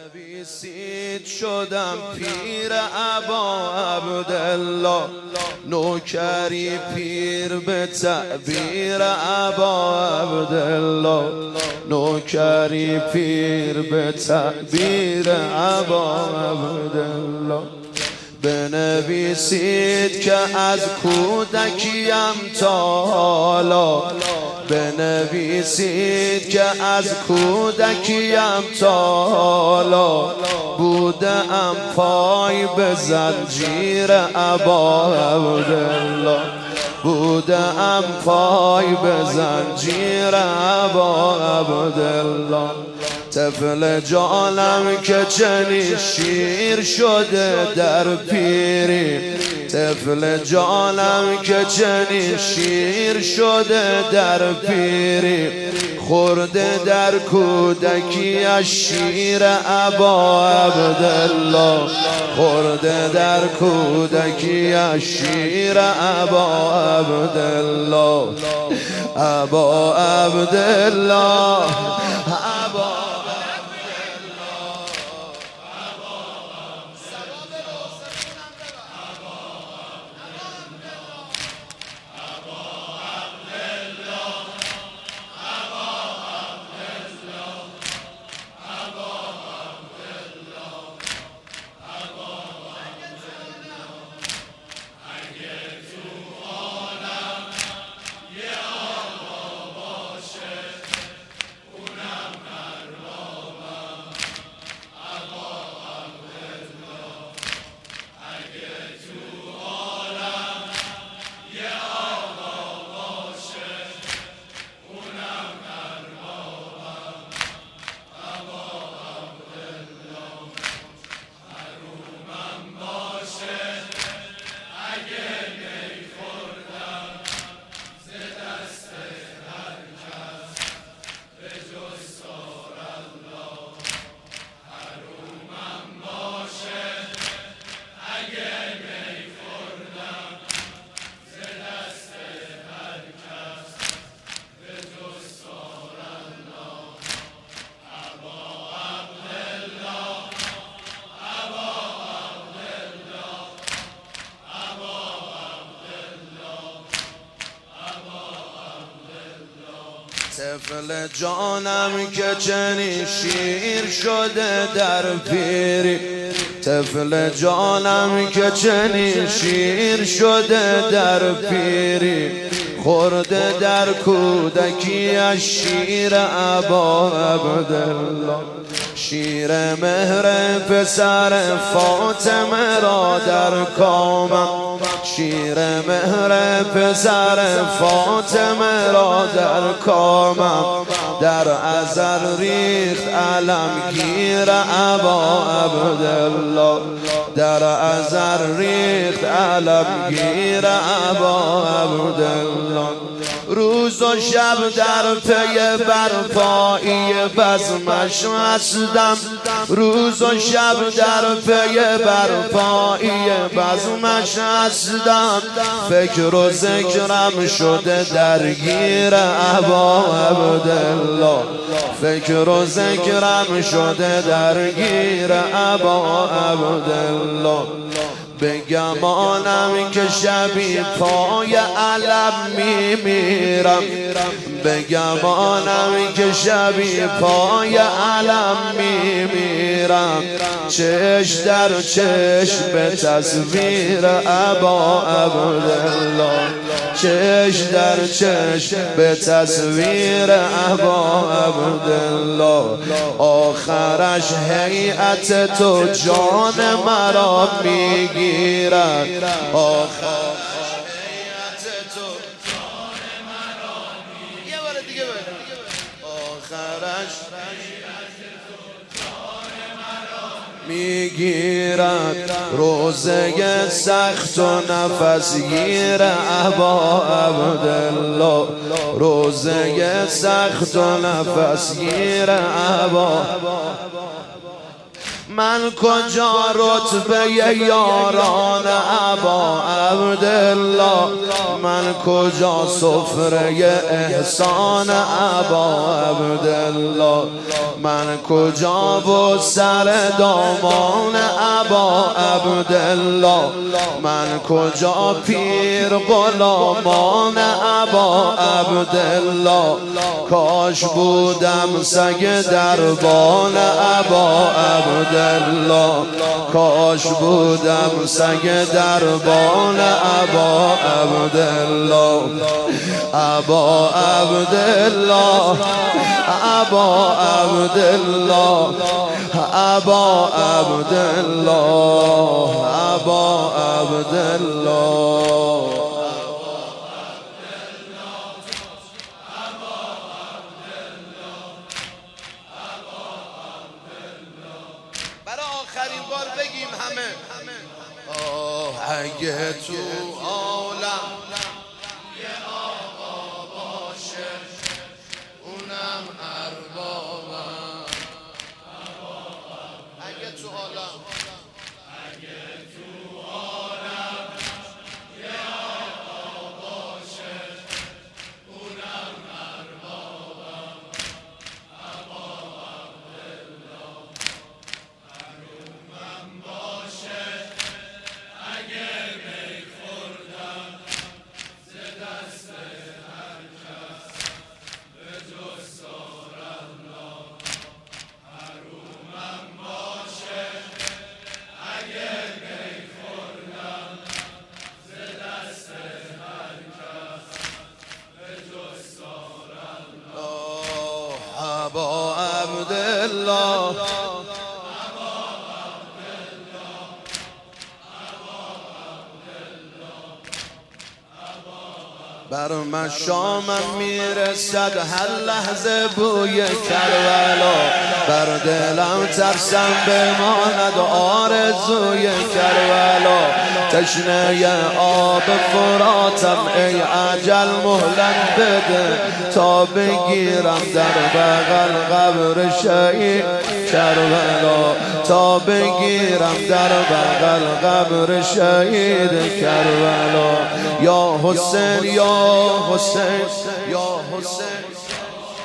بنویسید شدم پیر ابا عبدالله، نوکری پیر به تعبیر ابا عبدالله، نوکری پیر به تعبیر ابا عبدالله. بنویسید که از کودکیم تا حالا، بنویسید که از کودکیم تا حالا بودم پای به زنجیر ابا عبدالله، بودم پای به زنجیر ابا عبدالله. طفل جانم که چنین شیر شده در پیری، طفل جانم که چنین شیر شده در پیری، خورده در کودکی از شیر ابا عبدالله، خورده در کودکی از شیر ابا عبدالله، ابا عبدالله، ابا طفل جانم که چنین شیر شده در پیری، طفل جانم که چنین شیر شده در پیری، خورده در کودکی از شیر ابا عبدالله. شیر مهر پسر فاطمه را در کامم، شیر مهر پسر فاطمه را در کامم، در ازل ریخت علمگیر ابا عبدالله، در ازل ریخت علمگیر ابا عبدالله. روز و شب در پی برپایی بزمش هستم، روز و شب در پی برپایی بزمش هستم، فکر و ذکرم شده درگیر ابا عبدالله، فکر و ذکرم شده درگیر ابا عبدالله. به گمانم که شبی پای علم میمیرم، به گمانم که شبی پای علم میمیرم، چشم در چشم به تصویر ابا عبدالله، چشم در چشم به تصویر ابا عبدالله. آخرش هیئت تو جان مرا میگیرد، آخرش هیئت تو جان مرا میگیرد، یه بار دیگه بگو، آخرش میگیرد، روزه سخت و نفس گیر ابا عبدالله، روزه سخت و نفس گیر ابا. من کجا رتبه یاران ابا عبدالله، من کجا سفره احسان ابا عبدالله، من کجا و سر دامان ابا عبدالله، من کجا پیر غلامان ابا عبدالله. کاش بودم سگ دربان ابا عبدالله، کاش بودم سگ دربان ابا عبدالله. ابا عبدالله، ابا عبدالله، ابا عبدالله، ابا عبدالله. برای آخرین بار بگیم همه اگه تو عالم یه آقا باشه اونم اربابم. اگه تو عالم یه آقا باشه اونم اربابم. ابا عبدالله حرومم باشه اگه می خوردم ز دست هر کس به جز سارالله. حرومم باشه اگه می خوردم ز دست هر کس به جز سارالله. ابا عبدالله، بر مشامم میرسد هر لحظه بوی کربلا، بر دلم ترسم بماند آرزوی کربلا. تشنه آب فراتم ای اجل مهلت بده، تا بگیرم در بغل قبر شهید کربلا، تا بگیرم در بغل قبر شهید کربلا. یا حسین یا حسین یا حسین